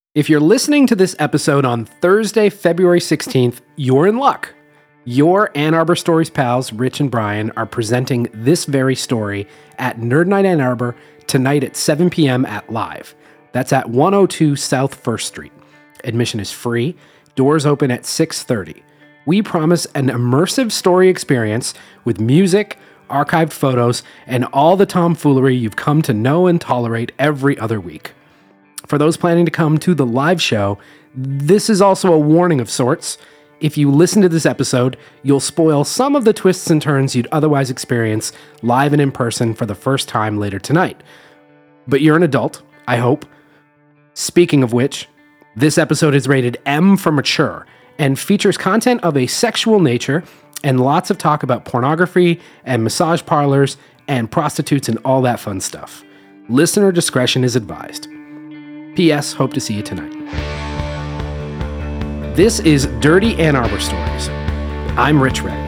If you're listening to this episode on Thursday, February 16th, you're in luck. Your Ann Arbor Stories pals, Rich and Brian, are presenting this very story at Nerd Night Ann Arbor tonight at 7 p.m. at Live. That's at 102 South 1st Street. Admission is free. Doors open at 6:30. We promise an immersive story experience with music, archived photos, and all the tomfoolery you've come to know and tolerate every other week. For those planning to come to the live show, this is also a warning of sorts. If you listen to this episode, you'll spoil some of the twists and turns you'd otherwise experience live and in person for the first time later tonight. But you're an adult, I hope. Speaking of which, this episode is rated M for mature and features content of a sexual nature and lots of talk about pornography and massage parlors and prostitutes and all that fun stuff. Listener discretion is advised. P.S. Hope to see you tonight. This is Dirty Ann Arbor Stories. I'm Rich Ray.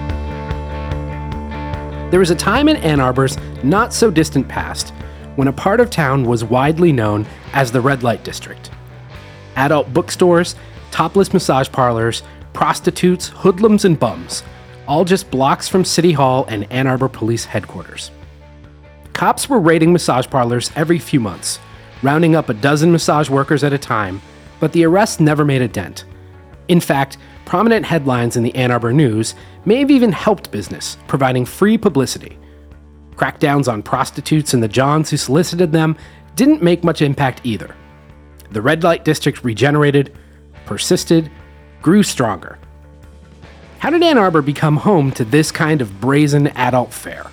There was a time in Ann Arbor's not-so-distant past when a part of town was widely known as the Red Light District. Adult bookstores, topless massage parlors, prostitutes, hoodlums, and bums, all just blocks from City Hall and Ann Arbor Police Headquarters. Cops were raiding massage parlors every few months, rounding up a dozen massage workers at a time, but the arrests never made a dent. In fact, prominent headlines in the Ann Arbor News may have even helped business, providing free publicity. Crackdowns on prostitutes and the Johns who solicited them didn't make much impact either. The Red Light District regenerated, persisted, grew stronger. How did Ann Arbor become home to this kind of brazen adult fare?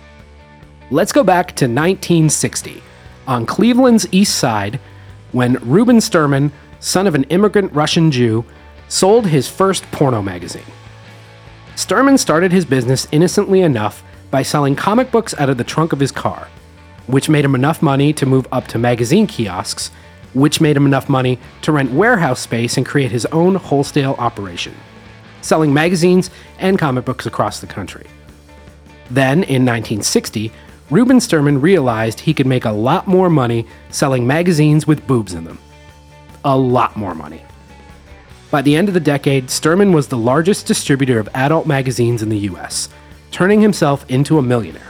Let's go back to 1960. On Cleveland's east side, when Reuben Sturman, son of an immigrant Russian Jew, sold his first porno magazine. Sturman started his business innocently enough by selling comic books out of the trunk of his car, which made him enough money to move up to magazine kiosks, which made him enough money to rent warehouse space and create his own wholesale operation, selling magazines and comic books across the country. Then, in 1960, Reuben Sturman realized he could make a lot more money selling magazines with boobs in them. A lot more money. By the end of the decade, Sturman was the largest distributor of adult magazines in the US, turning himself into a millionaire.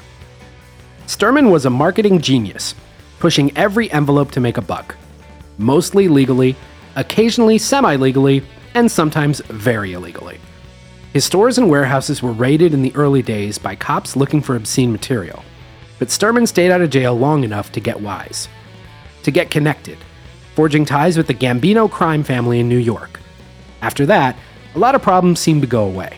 Sturman was a marketing genius, pushing every envelope to make a buck, mostly legally, occasionally semi-legally, and sometimes very illegally. His stores and warehouses were raided in the early days by cops looking for obscene material. But Sturman stayed out of jail long enough to get wise, to get connected, forging ties with the Gambino crime family in New York. After that, a lot of problems seemed to go away.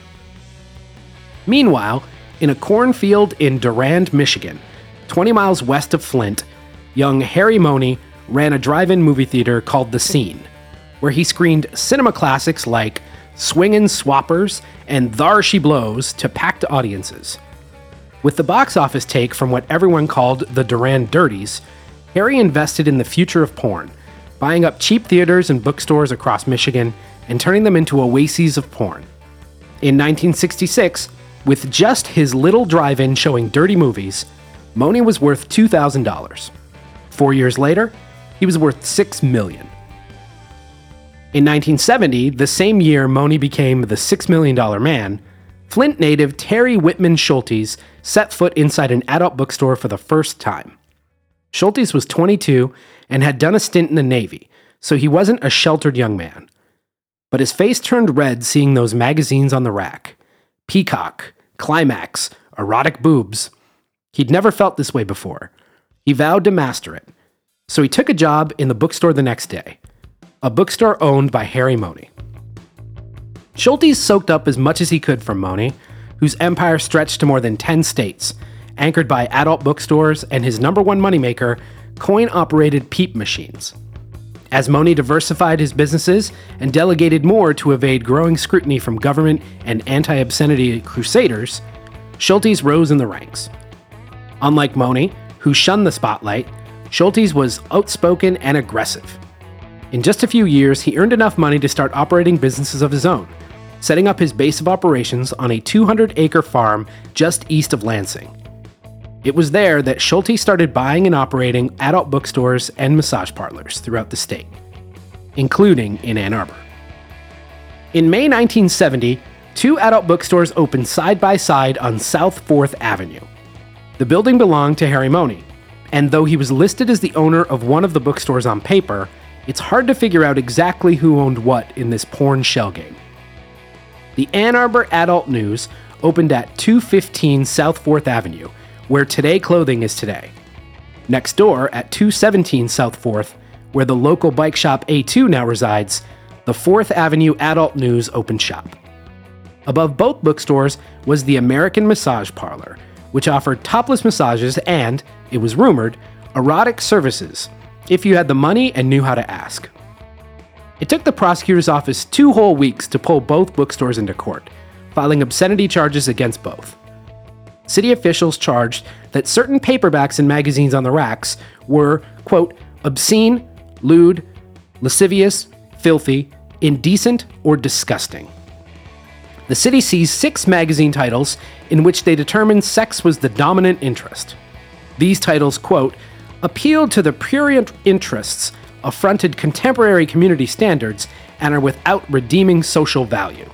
Meanwhile, in a cornfield in Durand, Michigan, 20 miles west of Flint, young Harry Money ran a drive-in movie theater called The Scene, where he screened cinema classics like Swingin' Swappers and Thar She Blows to packed audiences. With the box office take from what everyone called the Durand Dirties, Harry invested in the future of porn, buying up cheap theaters and bookstores across Michigan and turning them into oases of porn. In 1966, with just his little drive-in showing dirty movies, Money was worth $2,000. 4 years later, he was worth $6 million. In 1970, the same year Money became the $6 million man, Flint native Terry Whitman Schultes set foot inside an adult bookstore for the first time. Schultes was 22 and had done a stint in the Navy, so he wasn't a sheltered young man. But his face turned red seeing those magazines on the rack. Peacock, Climax, erotic boobs. He'd never felt this way before. He vowed to master it. So he took a job in the bookstore the next day. A bookstore owned by Harry Money. Schultes soaked up as much as he could from Money, whose empire stretched to more than 10 states, anchored by adult bookstores and his number one moneymaker, coin-operated peep machines. As Money diversified his businesses and delegated more to evade growing scrutiny from government and anti-obscenity crusaders, Schultes rose in the ranks. Unlike Money, who shunned the spotlight, Schultes was outspoken and aggressive. In just a few years, he earned enough money to start operating businesses of his own, setting up his base of operations on a 200-acre farm just east of Lansing. It was there that Schulte started buying and operating adult bookstores and massage parlors throughout the state. including in Ann Arbor. In May 1970, 2 adult bookstores opened side by side on South 4th Avenue. The building belonged to Harry Money, and though he was listed as the owner of one of the bookstores on paper, it's hard to figure out exactly who owned what in this porn shell game. The Ann Arbor Adult News opened at 215 South 4th Avenue, where Today Clothing is today. Next door, at 217 South 4th, where the local bike shop A2 now resides, the 4th Avenue Adult News opened shop. Above both bookstores was the American Massage Parlor, which offered topless massages and, it was rumored, erotic services, if you had the money and knew how to ask. It took the prosecutor's office 2 whole weeks to pull both bookstores into court, filing obscenity charges against both. City officials charged that certain paperbacks and magazines on the racks were, quote, obscene, lewd, lascivious, filthy, indecent, or disgusting. The city seized 6 magazine titles in which they determined sex was the dominant interest. These titles, quote, appealed to the prurient interests, affronted contemporary community standards, and are without redeeming social value.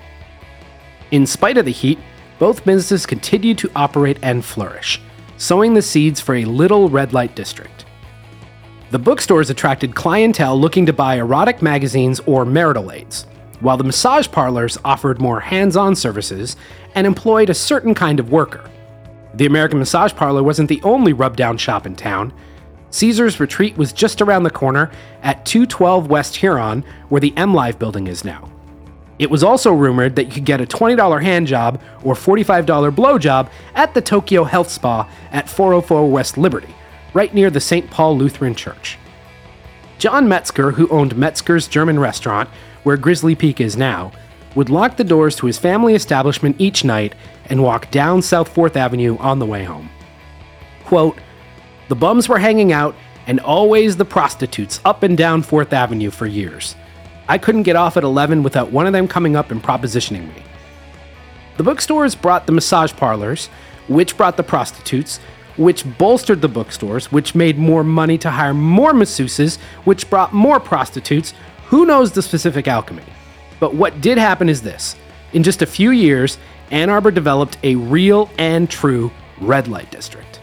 In spite of the heat, both businesses continued to operate and flourish, sowing the seeds for a little red light district. The bookstores attracted clientele looking to buy erotic magazines or marital aids, while the massage parlors offered more hands-on services and employed a certain kind of worker. The American Massage Parlor wasn't the only rub-down shop in town. Caesar's Retreat was just around the corner at 212 West Huron, where the MLive building is now. It was also rumored that you could get a $20 hand job or $45 blow job at the Tokyo Health Spa at 404 West Liberty, right near the St. Paul Lutheran Church. John Metzger, who owned Metzger's German restaurant, where Grizzly Peak is now, would lock the doors to his family establishment each night and walk down South 4th Avenue on the way home. Quote, the bums were hanging out and always the prostitutes up and down 4th Avenue for years. I couldn't get off at 11 without one of them coming up and propositioning me. The bookstores brought the massage parlors, which brought the prostitutes, which bolstered the bookstores, which made more money to hire more masseuses, which brought more prostitutes. Who knows the specific alchemy? But what did happen is this. In just a few years, Ann Arbor developed a real and true red light district.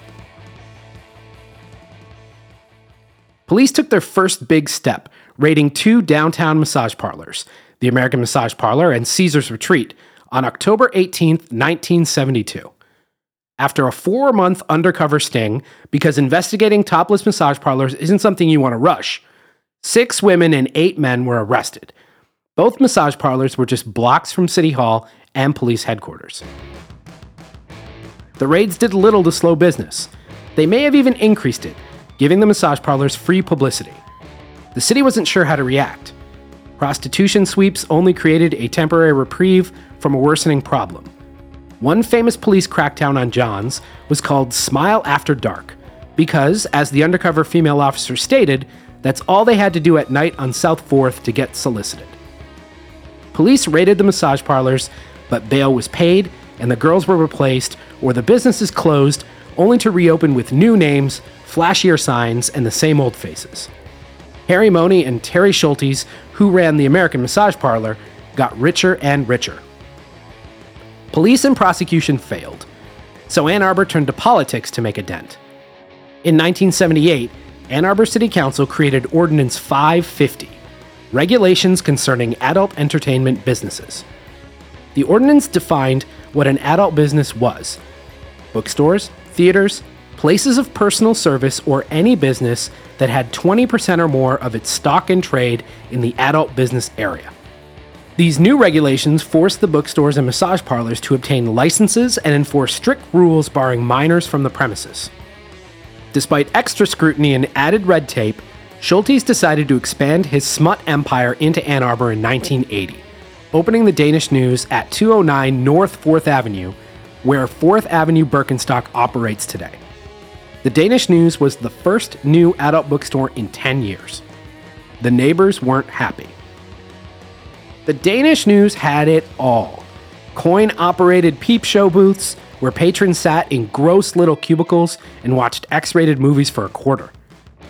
Police took their first big step, raiding 2 downtown massage parlors, the American Massage Parlor and Caesar's Retreat, on October 18, 1972. After a 4-month undercover sting, because investigating topless massage parlors isn't something you want to rush, 6 women and 8 men were arrested. Both massage parlors were just blocks from City Hall and police headquarters. The raids did little to slow business. They may have even increased it, giving the massage parlors free publicity. The city wasn't sure how to react. Prostitution sweeps only created a temporary reprieve from a worsening problem. One famous police crackdown on John's was called Smile After Dark, because, as the undercover female officer stated, that's all they had to do at night on South 4th to get solicited. Police raided the massage parlors, but bail was paid, and the girls were replaced, or the businesses closed, only to reopen with new names, flashier signs, and the same old faces. Harry Money and Terry Schultes, who ran the American Massage Parlor, got richer and richer. Police and prosecution failed, so Ann Arbor turned to politics to make a dent. In 1978, Ann Arbor City Council created Ordinance 550, regulations concerning adult entertainment businesses. The ordinance defined what an adult business was: bookstores, theaters, places of personal service, or any business that had 20% or more of its stock in trade in the adult business area. These new regulations forced the bookstores and massage parlors to obtain licenses and enforce strict rules barring minors from the premises. Despite extra scrutiny and added red tape, Schultes decided to expand his smut empire into Ann Arbor in 1980, opening the Danish News at 209 North 4th Avenue, where 4th Avenue Birkenstock operates today. The Danish News was the first new adult bookstore in 10 years. The neighbors weren't happy. The Danish News had it all. Coin-operated peep show booths, where patrons sat in gross little cubicles and watched X-rated movies for a quarter.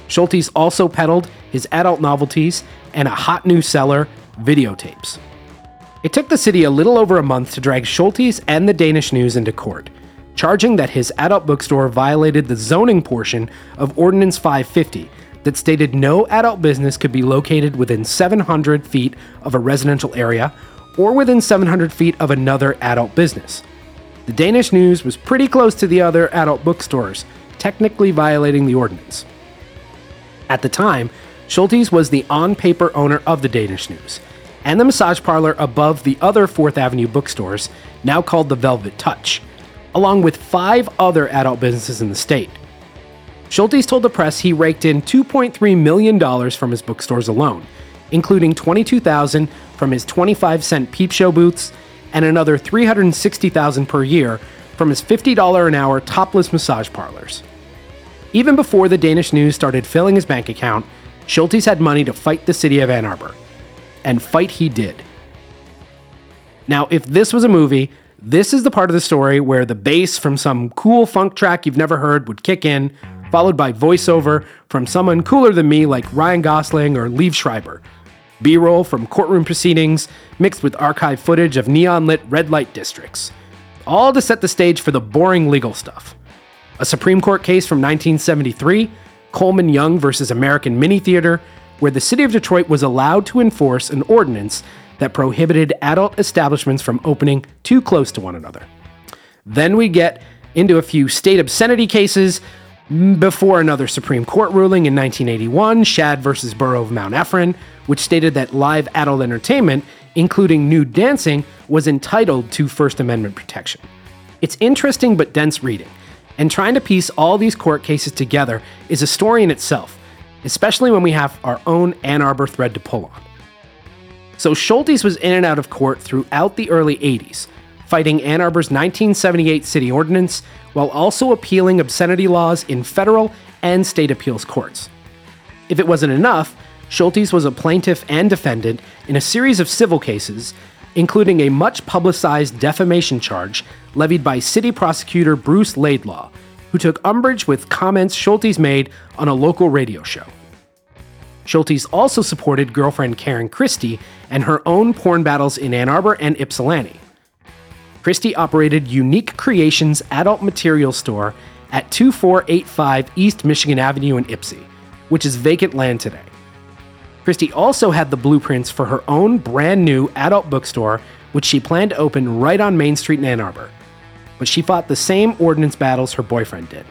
Schultes also peddled his adult novelties and a hot new seller, videotapes. It took the city a little over a month to drag Schultes and the Danish News into court, charging that his adult bookstore violated the zoning portion of Ordinance 550 that stated no adult business could be located within 700 feet of a residential area or within 700 feet of another adult business. The Danish News was pretty close to the other adult bookstores, technically violating the ordinance. At the time, Schultes was the on-paper owner of the Danish News, and the massage parlor above the other 4th Avenue bookstores, now called the Velvet Touch, along with 5 other adult businesses in the state. Schultes told the press he raked in $2.3 million from his bookstores alone, including $22,000 from his 25-cent peep show booths and another $360,000 per year from his $50 an hour topless massage parlors. Even before the Danish News started filling his bank account, Schultes had money to fight the city of Ann Arbor. And fight he did. Now, if this was a movie, this is the part of the story where the bass from some cool funk track you've never heard would kick in, followed by voiceover from someone cooler than me like Ryan Gosling or Liev Schreiber. B-roll from courtroom proceedings mixed with archive footage of neon-lit red light districts. All to set the stage for the boring legal stuff. A Supreme Court case from 1973, Coleman Young versus American Mini Theater, where the city of Detroit was allowed to enforce an ordinance that prohibited adult establishments from opening too close to one another. Then we get into a few state obscenity cases before another Supreme Court ruling in 1981, Shad versus Borough of Mount Ephron, which stated that live adult entertainment, including nude dancing, was entitled to First Amendment protection. It's interesting but dense reading, and trying to piece all these court cases together is a story in itself, especially when we have our own Ann Arbor thread to pull on. So Schultes was in and out of court throughout the early 80s, fighting Ann Arbor's 1978 city ordinance while also appealing obscenity laws in federal and state appeals courts. If it wasn't enough, Schultes was a plaintiff and defendant in a series of civil cases, including a much-publicized defamation charge levied by city prosecutor Bruce Laidlaw, who took umbrage with comments Schultes made on a local radio show. Schultes also supported girlfriend Karen Christie and her own porn battles in Ann Arbor and Ypsilanti. Christie operated Unique Creations Adult Material Store at 2485 East Michigan Avenue in Ypsi, which is vacant land today. Christie also had the blueprints for her own brand new adult bookstore, which she planned to open right on Main Street in Ann Arbor, but she fought the same ordinance battles her boyfriend did.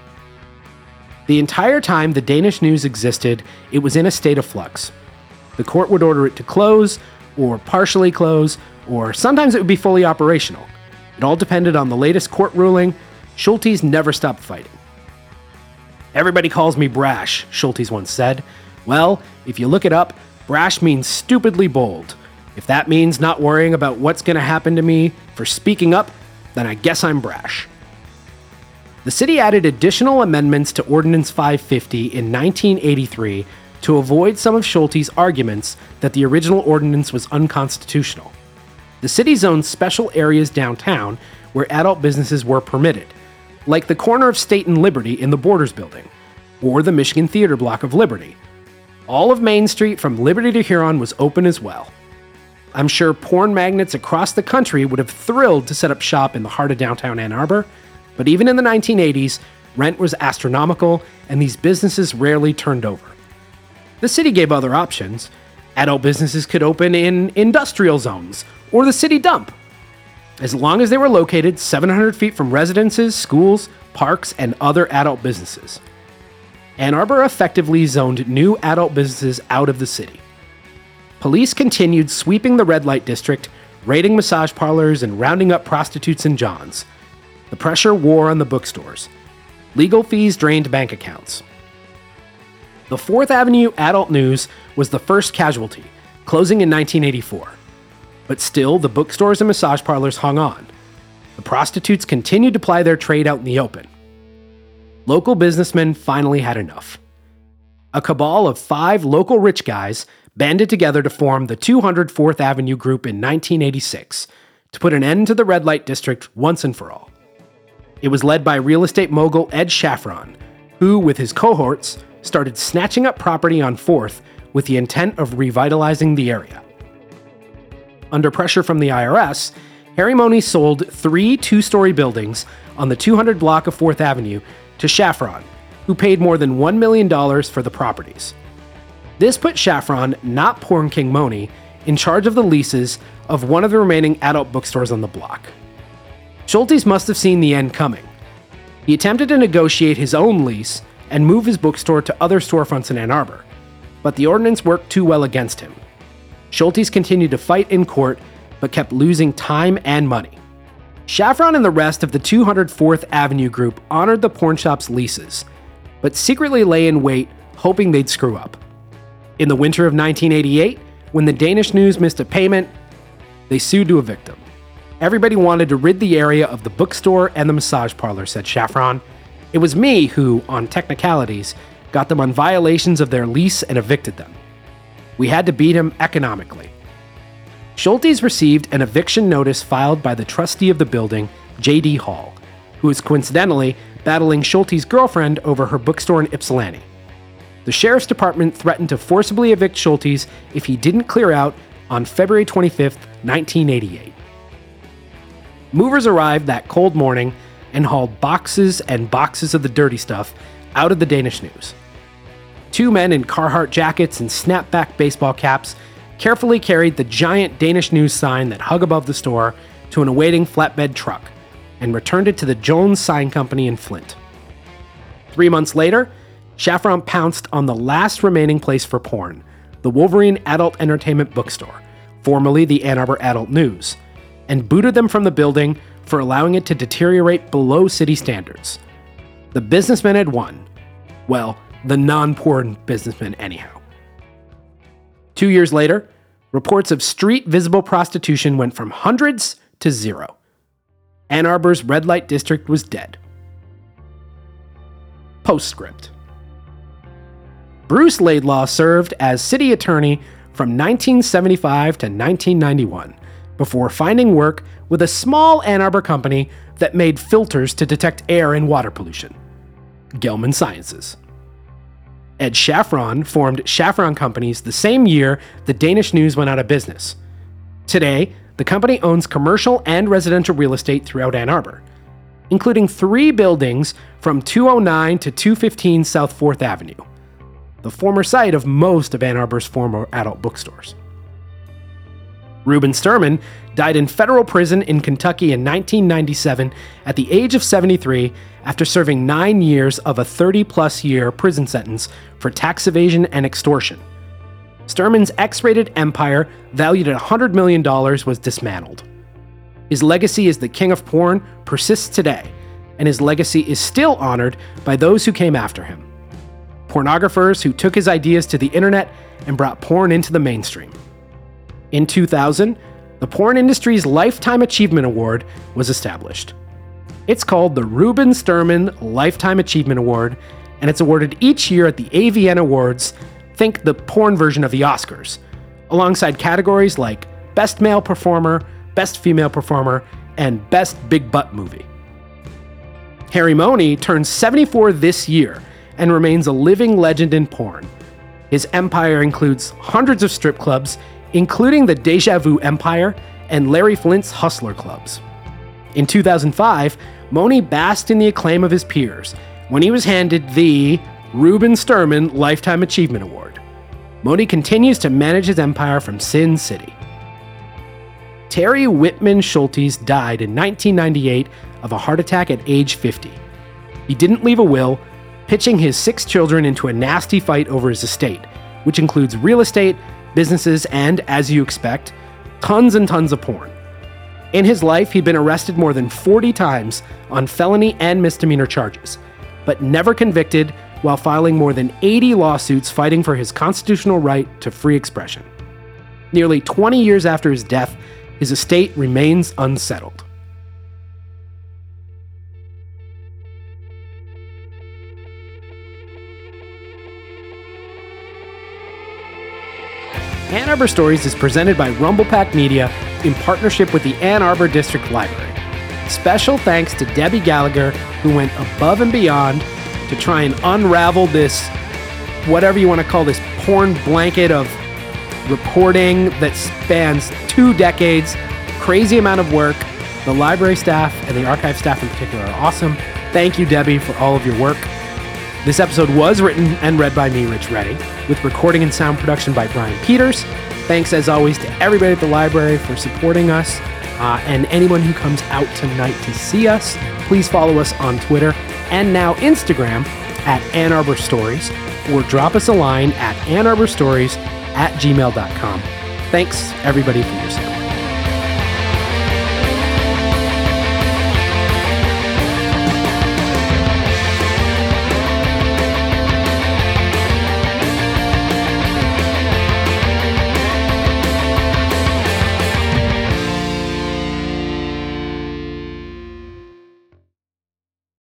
The entire time the Danish News existed, it was in a state of flux. The court would order it to close, or partially close, or sometimes it would be fully operational. It all depended on the latest court ruling. Schultes never stopped fighting. "Everybody calls me brash," Schultes once said. Well, if you look it up, brash means stupidly bold. If that means not worrying about what's going to happen to me for speaking up, then I guess I'm brash. The city added additional amendments to Ordinance 550 in 1983 to avoid some of Schultes' arguments that the original ordinance was unconstitutional. The city zoned special areas downtown where adult businesses were permitted, like the corner of State and Liberty in the Borders building, or the Michigan Theater block of Liberty. All of Main Street from Liberty to Huron was open as well. I'm sure porn magnates across the country would have thrilled to set up shop in the heart of downtown Ann Arbor, but even in the 1980s, rent was astronomical and these businesses rarely turned over. The city gave other options. Adult businesses could open in industrial zones or the city dump, as long as they were located 700 feet from residences, schools, parks, and other adult businesses. Ann Arbor effectively zoned new adult businesses out of the city. Police continued sweeping the red light district, raiding massage parlors and rounding up prostitutes and johns. The pressure wore on the bookstores. Legal fees drained bank accounts. The 4th Avenue Adult News was the first casualty, closing in 1984. But still, the bookstores and massage parlors hung on. The prostitutes continued to ply their trade out in the open. Local businessmen finally had enough. A cabal of 5 local rich guys banded together to form the 204th Avenue Group in 1986 to put an end to the red light district once and for all. It was led by real estate mogul Ed Shafron, who, with his cohorts, started snatching up property on 4th with the intent of revitalizing the area. Under pressure from the IRS, Harry Money sold 3 two-story buildings on the 200 block of 4th Avenue to Shafron, who paid more than $1 million for the properties. This put Shafron, not Porn King Money, in charge of the leases of one of the remaining adult bookstores on the block. Schultes must have seen the end coming. He attempted to negotiate his own lease and move his bookstore to other storefronts in Ann Arbor, but the ordinance worked too well against him. Schultes continued to fight in court, but kept losing time and money. Shafron and the rest of the 204th Avenue group honored the porn shop's leases, but secretly lay in wait, hoping they'd screw up. In the winter of 1988, when the Danish News missed a payment, they sued to evict them. Everybody wanted to rid the area of the bookstore and the massage parlor, said Shafron. It was me who, on technicalities, got them on violations of their lease and evicted them. We had to beat him economically. Schultes received an eviction notice filed by the trustee of the building, J.D. Hall, who was coincidentally battling Schultes' girlfriend over her bookstore in Ypsilanti. The sheriff's department threatened to forcibly evict Schultes if he didn't clear out on February 25, 1988. Movers arrived that cold morning and hauled boxes and boxes of the dirty stuff out of the Danish News. 2 men in Carhartt jackets and snapback baseball caps carefully carried the giant Danish News sign that hung above the store to an awaiting flatbed truck and returned it to the Jones Sign Company in Flint. 3 months later, Shafron pounced on the last remaining place for porn, the Wolverine Adult Entertainment Bookstore, formerly the Ann Arbor Adult News, and booted them from the building for allowing it to deteriorate below city standards. The businessmen had won. Well, the non-porn businessmen anyhow. 2 years later, reports of street-visible prostitution went from hundreds to 0. Ann Arbor's red light district was dead. Postscript. Bruce Laidlaw served as city attorney from 1975 to 1991, before finding work with a small Ann Arbor company that made filters to detect air and water pollution, Gelman Sciences. Ed Shafron formed Shafron Companies the same year the Danish News went out of business. Today, the company owns commercial and residential real estate throughout Ann Arbor, including 3 buildings from 209 to 215 South 4th Avenue, the former site of most of Ann Arbor's former adult bookstores. Reuben Sturman died in federal prison in Kentucky in 1997 at the age of 73 after serving 9 years of a 30-plus year prison sentence for tax evasion and extortion. Sturman's X-rated empire, valued at $100 million, was dismantled. His legacy as the king of porn persists today, and his legacy is still honored by those who came after him. Pornographers who took his ideas to the internet and brought porn into the mainstream. In 2000, the porn industry's Lifetime Achievement Award was established. It's called the Reuben Sturman Lifetime Achievement Award, and it's awarded each year at the AVN Awards, think the porn version of the Oscars, alongside categories like Best Male Performer, Best Female Performer, and Best Big Butt Movie. Harry Money turns 74 this year and remains a living legend in porn. His empire includes hundreds of strip clubs, including the Deja Vu Empire and Larry Flint's Hustler Clubs. In 2005, Money basked in the acclaim of his peers when he was handed the Reuben Sturman Lifetime Achievement Award. Money continues to manage his empire from Sin City. Terry Whitman Schultes died in 1998 of a heart attack at age 50. He didn't leave a will, pitching his 6 children into a nasty fight over his estate, which includes real estate, businesses, and, as you expect, tons and tons of porn. In his life, he'd been arrested more than 40 times on felony and misdemeanor charges, but never convicted while filing more than 80 lawsuits fighting for his constitutional right to free expression. Nearly 20 years after his death, his estate remains unsettled. Ann Arbor Stories is presented by Rumblepack Media in partnership with the Ann Arbor District Library. Special thanks to Debbie Gallagher, who went above and beyond to try and unravel this whatever you want to call this porn blanket of reporting that spans 2 decades. Crazy amount of work. The library staff and the archive staff in particular are awesome. Thank you, Debbie, for all of your work. This episode was written and read by me, Rich Reddy, with recording and sound production by Brian Peters. Thanks, as always, to everybody at the library for supporting us, and anyone who comes out tonight to see us. Please follow us on Twitter and now Instagram at Ann Arbor Stories, or drop us a line at annarborstories@gmail.com. Thanks, everybody, for your support.